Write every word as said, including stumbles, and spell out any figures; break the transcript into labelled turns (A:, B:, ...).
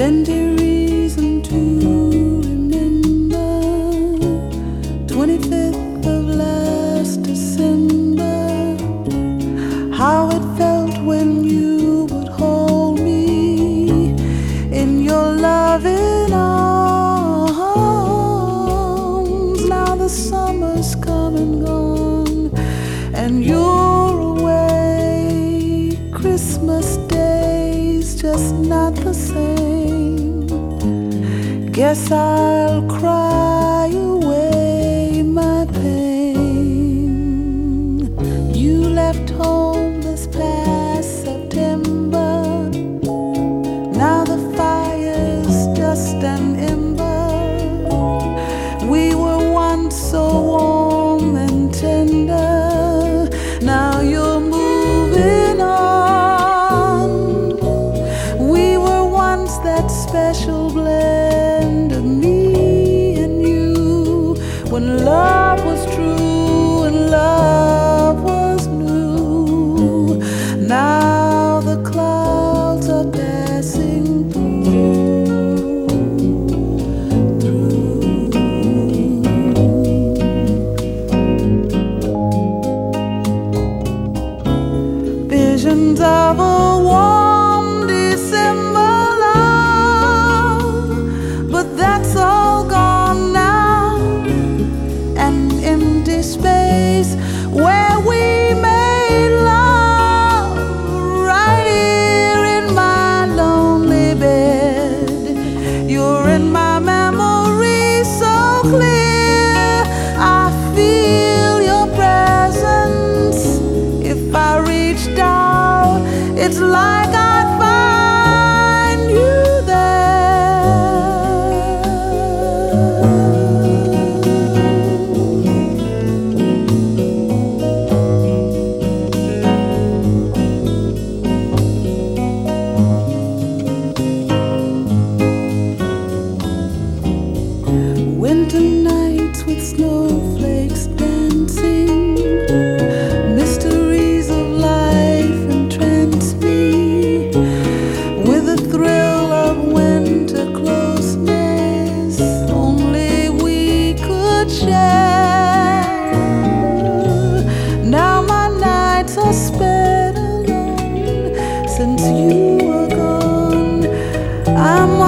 A: plenty reason to remember twenty-fifth of last December, how it felt when you would hold me in your loving arms. Now the summer's come and gone and you're away. Christmas Day's just not the same. Guess I'll cry away my pain. You left home this past September. Now the fire's just an ember. We were once so warm and tender. Now you're moving on. We were once that special blend of me and you, when love was true and love was new. Now the clouds are passing through, through. Visions of a warm December love, but that's all gone now. An empty space where we made love, right here in my lonely bed. You're in my memory so clear. I feel your presence. If I reached out, it's like I'd find you winter nights with snowflakes dancing, mysteries of life entrance me with the thrill of winter closeness only we could share. Now my nights are spent alone since you are gone. I'm